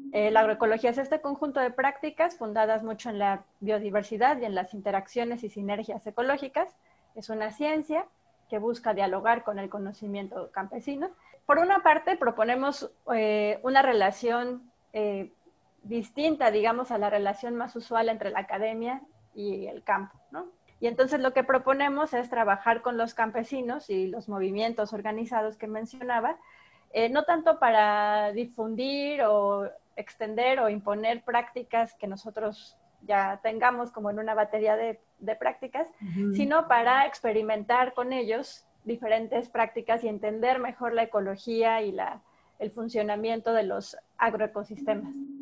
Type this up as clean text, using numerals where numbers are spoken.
La agroecología es este conjunto de prácticas fundadas mucho en la biodiversidad y en las interacciones y sinergias ecológicas. Es una ciencia que busca dialogar con el conocimiento campesino. Por una parte, proponemos una relación distinta, digamos, a la relación más usual entre la academia y el campo, ¿no? Y entonces lo que proponemos es trabajar con los campesinos y los movimientos organizados que mencionaba, no tanto para difundir o extender o imponer prácticas que nosotros ya tengamos como en una batería de prácticas, sino para experimentar con ellos diferentes prácticas y entender mejor la ecología y el funcionamiento de los agroecosistemas.